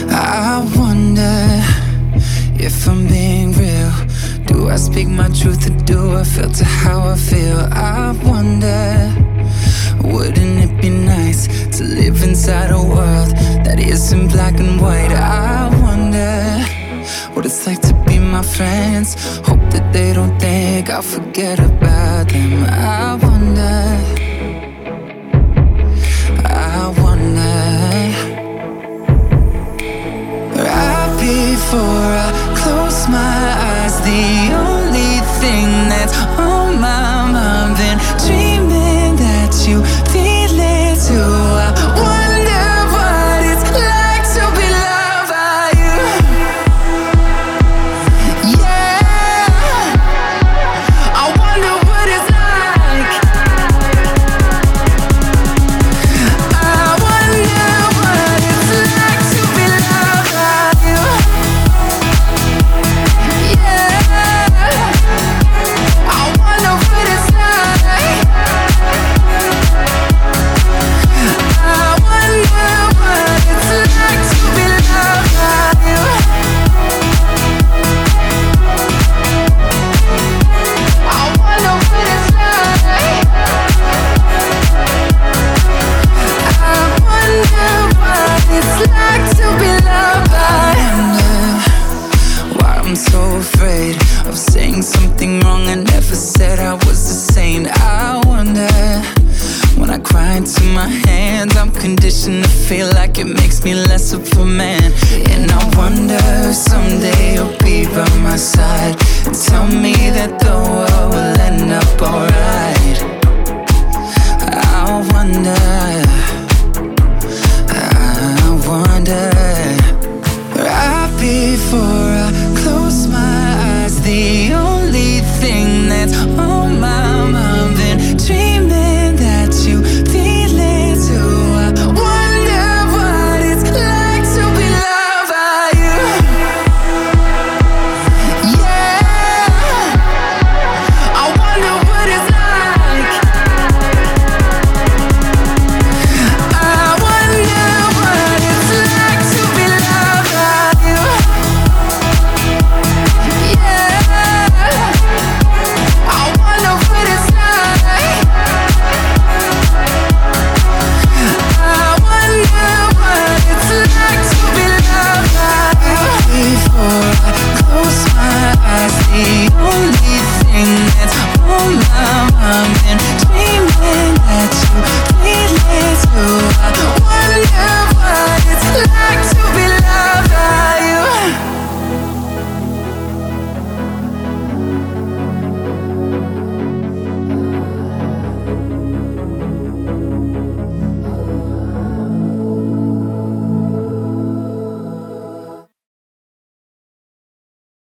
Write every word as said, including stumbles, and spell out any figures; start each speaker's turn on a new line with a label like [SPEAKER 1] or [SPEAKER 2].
[SPEAKER 1] I wonder if I'm being real. Do I speak my truth or do I filter how I feel? I wonder, wouldn't it be nice to live inside a world that isn't black and white? I wonder what it's like to be my friends. Hope that they don't think I'll forget about them. I wonder, I wonder. Right before I close my eyes, the only thing that's on my mind, been dreaming that you feel it too. I wonder what it's like to be loved by you. Yeah, I wonder what it's like. I wonder what it's like to be loved by you. Yeah, I wonder what it's like. I wonder what it's like to be loved by you. I wonder what it's like. I wonder what it's like to be loved by. I wonder why I'm so afraid of saying something wrong. I never said I was a saint. I wonder, when I cry into my hands, I'm conditioned to feel like it makes me less of a man. And I wonder if someday you'll be by my side and tell me that the world will end up alright. I wonder